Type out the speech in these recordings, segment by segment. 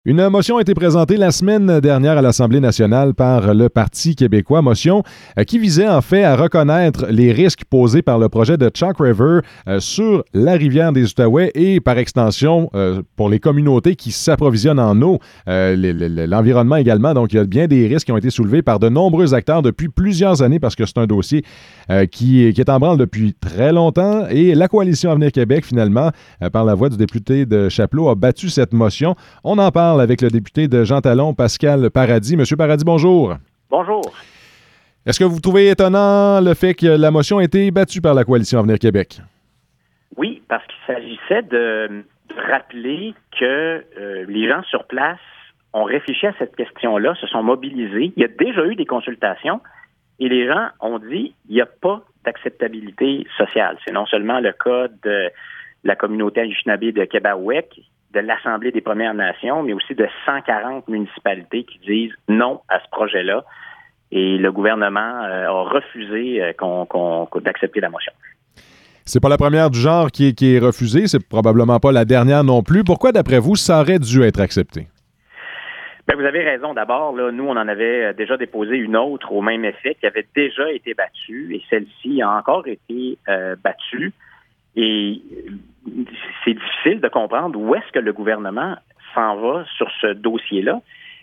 Une motion a été présentée la semaine dernière à l'Assemblée nationale par le Parti québécois, motion qui visait en fait à reconnaître les risques posés par le projet de Chalk River sur la rivière des Outaouais et par extension pour les communautés qui s'approvisionnent en eau, l'environnement également. Donc il y a bien des risques qui ont été soulevés par de nombreux acteurs depuis plusieurs années parce que c'est un dossier qui est en branle depuis très longtemps et la Coalition Avenir Québec finalement, par la voix du député de Chapleau, a battu cette motion. On en parle avec le député de Jean Talon, Pascal Paradis. Monsieur Paradis, bonjour. Bonjour. Est-ce que vous trouvez étonnant le fait que la motion ait été battue par la Coalition Avenir Québec? Oui, parce qu'il s'agissait de rappeler que les gens sur place ont réfléchi à cette question-là, se sont mobilisés. Il y a déjà eu des consultations et les gens ont dit il n'y a pas d'acceptabilité sociale. C'est non seulement le cas de la communauté Anishinaabe de Québec, de l'Assemblée des Premières Nations, mais aussi de 140 municipalités qui disent non à ce projet-là. Et le gouvernement a refusé d'accepter la motion. C'est pas la première du genre qui est refusée, c'est probablement pas la dernière non plus. Pourquoi, d'après vous, ça aurait dû être accepté? Bien, vous avez raison. D'abord, là, nous, on en avait déjà déposé une autre au même effet qui avait déjà été battue et celle-ci a encore été battue. Et c'est difficile de comprendre où est-ce que le gouvernement s'en va sur ce dossier-là.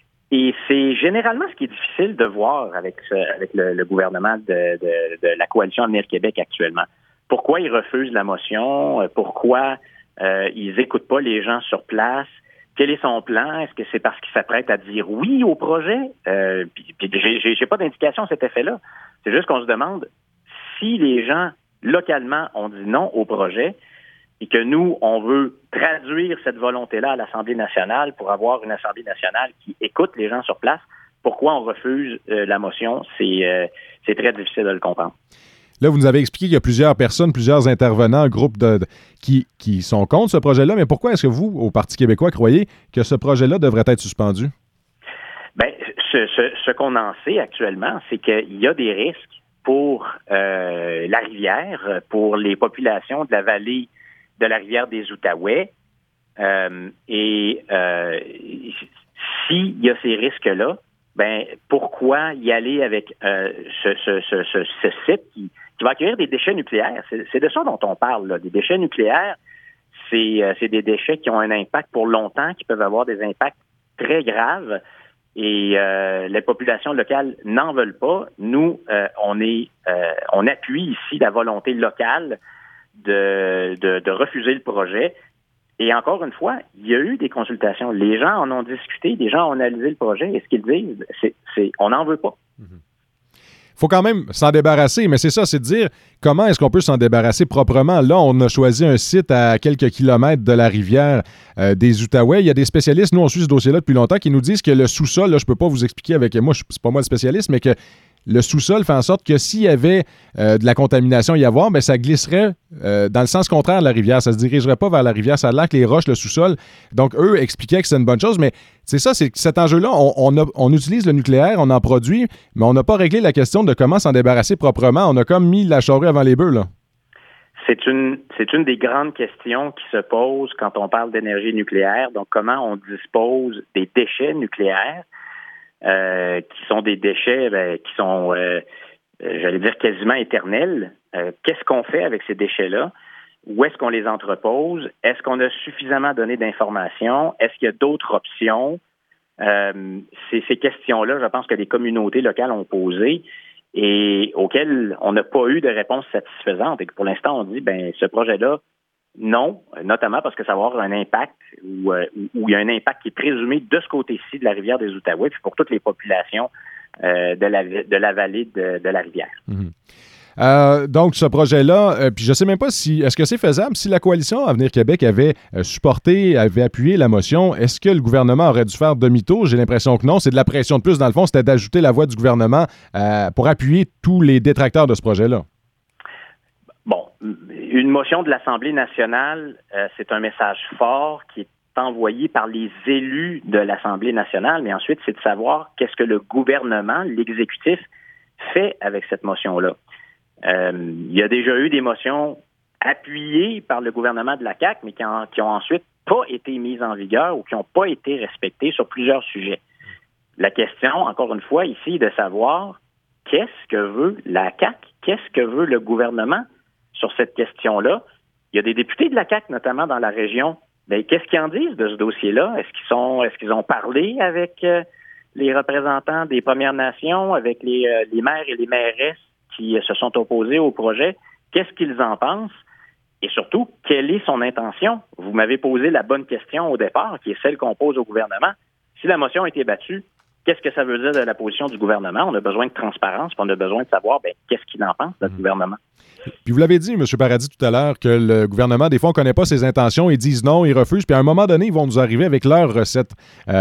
Et c'est généralement ce qui est difficile de voir avec le gouvernement de la Coalition Avenir Québec actuellement. Pourquoi ils refusent la motion? Pourquoi ils n'écoutent pas les gens sur place? Quel est son plan? Est-ce que c'est parce qu'il s'apprête à dire oui au projet? Puis j'ai pas d'indication à cet effet-là. C'est juste qu'on se demande si les gens localement ont dit non au projet et que nous, on veut traduire cette volonté-là à l'Assemblée nationale pour avoir une Assemblée nationale qui écoute les gens sur place, pourquoi on refuse la motion? C'est très difficile de le comprendre. Là, vous nous avez expliqué qu'il y a plusieurs personnes, plusieurs intervenants, groupes qui sont contre ce projet-là, mais pourquoi est-ce que vous, au Parti québécois, croyez que ce projet-là devrait être suspendu? Bien, ce qu'on en sait actuellement, c'est qu'il y a des risques pour la rivière, pour les populations de la vallée de la rivière des Outaouais. S'il y a ces risques-là, ben pourquoi y aller avec ce site qui va accueillir des déchets nucléaires? C'est de ça dont on parle, là. Des déchets nucléaires, c'est des déchets qui ont un impact pour longtemps, qui peuvent avoir des impacts très graves. Et les populations locales n'en veulent pas. Nous, on appuie ici la volonté locale de refuser le projet. Et encore une fois, il y a eu des consultations. Les gens en ont discuté, des gens ont analysé le projet. Et ce qu'ils disent, c'est on n'en veut pas. Faut quand même s'en débarrasser, mais c'est ça, c'est de dire comment est-ce qu'on peut s'en débarrasser proprement. Là, on a choisi un site à quelques kilomètres de la rivière des Outaouais. Il y a des spécialistes, nous on suit ce dossier-là depuis longtemps, qui nous disent que le sous-sol, là, je peux pas vous expliquer avec moi, c'est pas moi le spécialiste, mais que le sous-sol fait en sorte que s'il y avait de la contamination y avoir, bien, ça glisserait dans le sens contraire de la rivière. Ça ne se dirigerait pas vers la rivière. Ça a l'air que les roches, le sous-sol. Donc, eux expliquaient que c'est une bonne chose, mais c'est ça, c'est cet enjeu-là. On utilise le nucléaire, on en produit, mais on n'a pas réglé la question de comment s'en débarrasser proprement. On a comme mis la charrue avant les bœufs, là. C'est une des grandes questions qui se posent quand on parle d'énergie nucléaire. Donc, comment on dispose des déchets nucléaires qui sont des déchets qui sont, j'allais dire, quasiment éternels. Qu'est-ce qu'on fait avec ces déchets-là? Où est-ce qu'on les entrepose? Est-ce qu'on a suffisamment donné d'informations? Est-ce qu'il y a d'autres options? Ces questions-là, je pense que les communautés locales ont posées et auxquelles on n'a pas eu de réponse satisfaisante. Et que pour l'instant, on dit, ce projet-là, non, notamment parce que ça va avoir un impact où il y a un impact qui est présumé de ce côté-ci de la rivière des Outaouais, puis pour toutes les populations de la vallée de la rivière. Mm-hmm. Donc, ce projet-là, puis je ne sais même pas est-ce que c'est faisable? Si la Coalition Avenir Québec avait avait appuyé la motion, est-ce que le gouvernement aurait dû faire demi-tour? J'ai l'impression que non. C'est de la pression de plus. Dans le fond, c'était d'ajouter la voix du gouvernement pour appuyer tous les détracteurs de ce projet-là. Bon, une motion de l'Assemblée nationale, c'est un message fort qui est envoyé par les élus de l'Assemblée nationale, mais ensuite, c'est de savoir qu'est-ce que le gouvernement, l'exécutif, fait avec cette motion-là. Il y a déjà eu des motions appuyées par le gouvernement de la CAQ, mais qui ont ensuite pas été mises en vigueur ou qui n'ont pas été respectées sur plusieurs sujets. La question, encore une fois, ici, est de savoir qu'est-ce que veut la CAQ, qu'est-ce que veut le gouvernement sur cette question-là. Il y a des députés de la CAQ, notamment dans la région. Bien, qu'est-ce qu'ils en disent de ce dossier-là? Est-ce qu'ils ont parlé avec les représentants des Premières Nations, avec les maires et les mairesses qui se sont opposés au projet? Qu'est-ce qu'ils en pensent? Et surtout, quelle est son intention? Vous m'avez posé la bonne question au départ, qui est celle qu'on pose au gouvernement. Si la motion a été battue, qu'est-ce que ça veut dire de la position du gouvernement? On a besoin de transparence, puis on a besoin de savoir qu'est-ce qu'il en pense, notre gouvernement. Puis vous l'avez dit, M. Paradis, tout à l'heure, que le gouvernement, des fois, on ne connaît pas ses intentions, ils disent non, ils refusent, puis à un moment donné, ils vont nous arriver avec leurs recettes.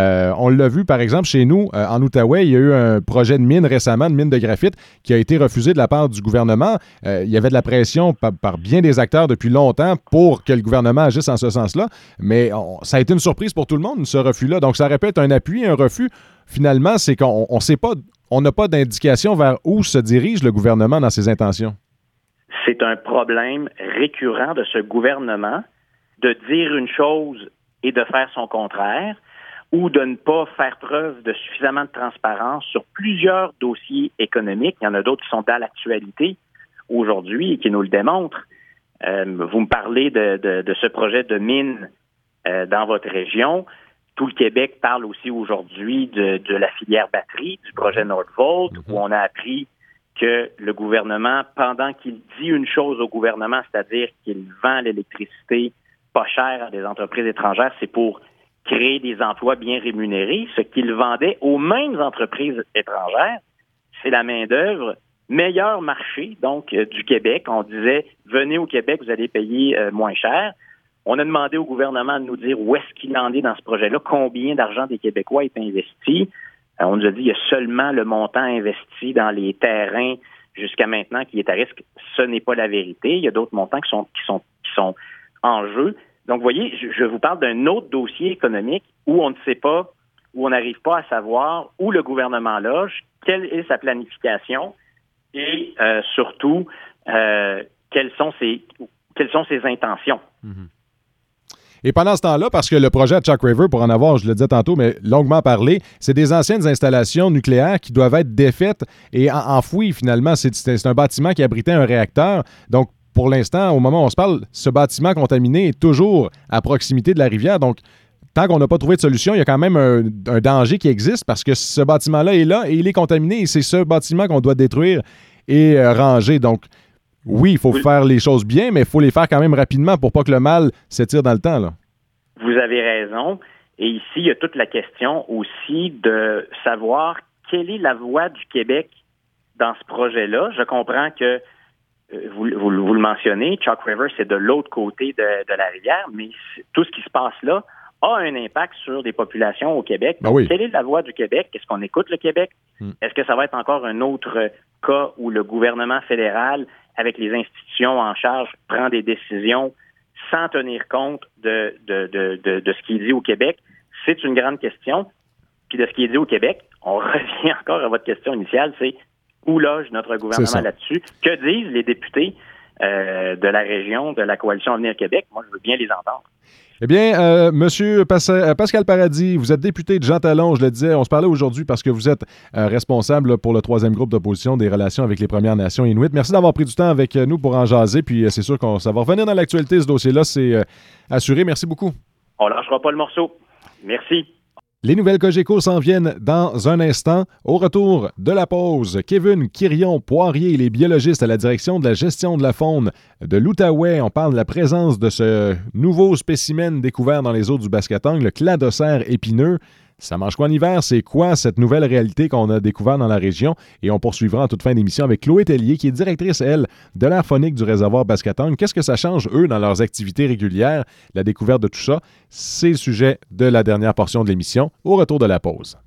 On l'a vu, par exemple, chez nous, en Outaouais, il y a eu un projet de mine récemment, de mine de graphite, qui a été refusé de la part du gouvernement. Il y avait de la pression par bien des acteurs depuis longtemps pour que le gouvernement agisse en ce sens-là, mais ça a été une surprise pour tout le monde, ce refus-là. Donc, ça aurait pu être un appui, un refus. Finalement, c'est qu'on ne sait pas, on n'a pas d'indication vers où se dirige le gouvernement dans ses intentions. C'est un problème récurrent de ce gouvernement de dire une chose et de faire son contraire, ou de ne pas faire preuve de suffisamment de transparence sur plusieurs dossiers économiques. Il y en a d'autres qui sont dans l'actualité aujourd'hui et qui nous le démontrent. Vous me parlez de ce projet de mine dans votre région. Tout le Québec parle aussi aujourd'hui de la filière batterie, du projet Nordvolt, où on a appris que le gouvernement, pendant qu'il dit une chose au gouvernement, c'est-à-dire qu'il vend l'électricité pas chère à des entreprises étrangères, c'est pour créer des emplois bien rémunérés. Ce qu'il vendait aux mêmes entreprises étrangères, c'est la main-d'œuvre meilleur marché, donc du Québec. On disait, venez au Québec, vous allez payer moins cher. On a demandé au gouvernement de nous dire où est-ce qu'il en est dans ce projet-là, combien d'argent des Québécois est investi. On nous a dit qu'il y a seulement le montant investi dans les terrains jusqu'à maintenant qui est à risque. Ce n'est pas la vérité. Il y a d'autres montants qui sont en jeu. Donc, vous voyez, je vous parle d'un autre dossier économique où on ne sait pas, où on n'arrive pas à savoir où le gouvernement loge, quelle est sa planification et surtout quelles sont ses intentions. Mm-hmm. Et pendant ce temps-là, parce que le projet à Chalk River, pour en avoir, je le disais tantôt, mais longuement parlé, c'est des anciennes installations nucléaires qui doivent être défaites et enfouies finalement. C'est un bâtiment qui abritait un réacteur. Donc, pour l'instant, au moment où on se parle, ce bâtiment contaminé est toujours à proximité de la rivière. Donc, tant qu'on n'a pas trouvé de solution, il y a quand même un danger qui existe parce que ce bâtiment-là est là et il est contaminé et c'est ce bâtiment qu'on doit détruire et ranger. Donc, oui, il faut faire les choses bien, mais il faut les faire quand même rapidement pour pas que le mal s'étire dans le temps, là. Vous avez raison. Et ici, il y a toute la question aussi de savoir quelle est la voix du Québec dans ce projet-là. Je comprends que vous le mentionnez, Chalk River, c'est de l'autre côté de la rivière, mais tout ce qui se passe là a un impact sur les populations au Québec. Donc, quelle est la voix du Québec? Est-ce qu'on écoute le Québec? Est-ce que ça va être encore un autre cas où le gouvernement fédéral, avec les institutions en charge, prend des décisions sans tenir compte de ce qui est dit au Québec? C'est une grande question. Puis de ce qui est dit au Québec, on revient encore à votre question initiale, c'est où loge notre gouvernement là-dessus? Que disent les députés de la région, de la Coalition Avenir Québec? Moi, je veux bien les entendre. Eh bien, Monsieur Pascal Paradis, vous êtes député de Jean Talon, je le disais, on se parlait aujourd'hui parce que vous êtes responsable là, pour le 3e groupe d'opposition des relations avec les Premières Nations Inuit. Merci d'avoir pris du temps avec nous pour en jaser, puis c'est sûr qu'on ça va revenir dans l'actualité, ce dossier-là, c'est assuré. Merci beaucoup. On lâchera pas le morceau. Merci. Les nouvelles Cogeco s'en viennent dans un instant. Au retour de la pause, Kevin Quirion-Poirier, les biologistes à la direction de la gestion de la faune de l'Outaouais. On parle de la présence de ce nouveau spécimen découvert dans les eaux du Bascatang, le cladocère épineux. Ça mange quoi en hiver? C'est quoi cette nouvelle réalité qu'on a découvert dans la région? Et on poursuivra en toute fin d'émission avec Chloé Tellier, qui est directrice, elle, de l'aire faunique du réservoir Bascatang. Qu'est-ce que ça change, eux, dans leurs activités régulières? La découverte de tout ça, c'est le sujet de la dernière portion de l'émission. Au retour de la pause.